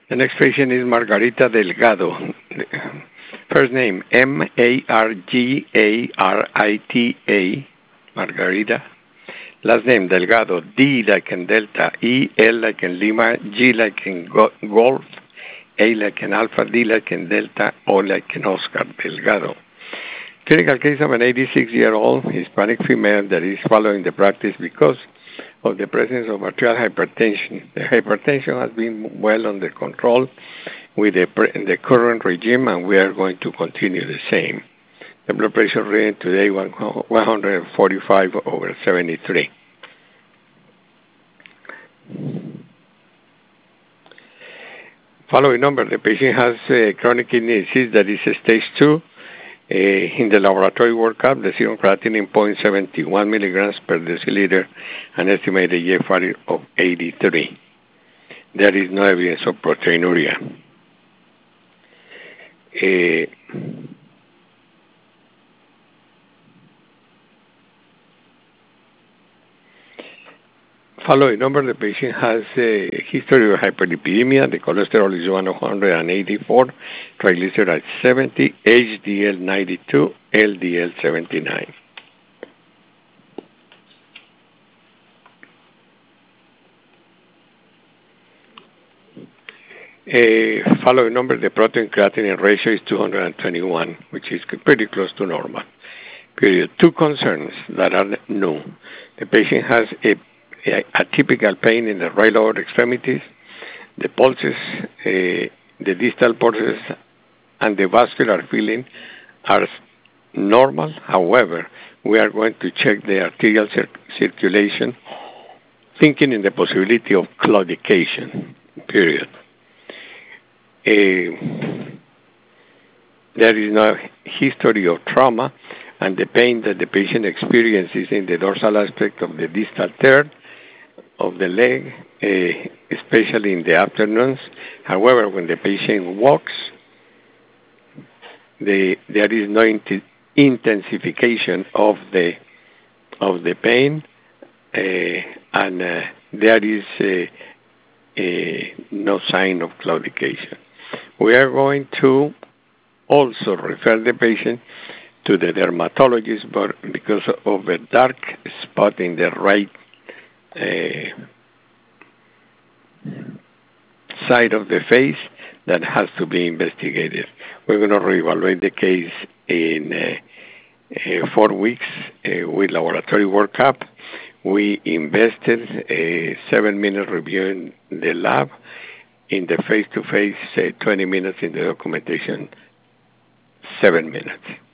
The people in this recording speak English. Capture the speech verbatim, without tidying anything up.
The next patient is Margarita Delgado. First name, M A R G A R I T A, Margarita. Last name, Delgado, D like in Delta, E, L like in Lima, G like in Golf, A like in Alpha, D like in Delta, O like in Oscar, Delgado. Clinical case of an eighty-six-year-old Hispanic female that is following the practice because of the presence of arterial hypertension. The hypertension has been well under control with the, the current regime, and we are going to continue the same. The blood pressure reading today one hundred forty-five over seventy-three. Following number, the patient has uh, chronic kidney disease that is stage two. Uh, in the laboratory workup, the serum creatinine zero point seven one milligrams per deciliter, an estimated G F R of eighty-three. There is no evidence of proteinuria. Uh, Following number, the patient has a history of hyperlipidemia. The cholesterol is one hundred eighty-four, triglycerides seventy, H D L ninety-two, L D L seventy-nine. Uh, following number, the protein creatinine ratio is two hundred twenty-one, which is pretty close to normal. Period. Two concerns that are new. The patient has a atypical pain in the right lower extremities, the pulses, uh, the distal pulses, and the vascular filling are normal. However, we are going to check the arterial cir circulation, thinking in the possibility of claudication, period. Uh, there is no history of trauma, and the pain that the patient experiences in the dorsal aspect of the distal third of the leg, uh, especially in the afternoons. However, when the patient walks, the, there is no int intensification of the of the pain, uh, and uh, there is uh, uh, no sign of claudication. We are going to also refer the patient to the dermatologist, but because of a dark spot in the right Uh, side of the face that has to be investigated. We're going to reevaluate the case in uh, uh, four weeks uh, with laboratory workup. We invested a seven-minute review in the lab, in the face-to-face, -face, uh, twenty minutes in the documentation, seven minutes.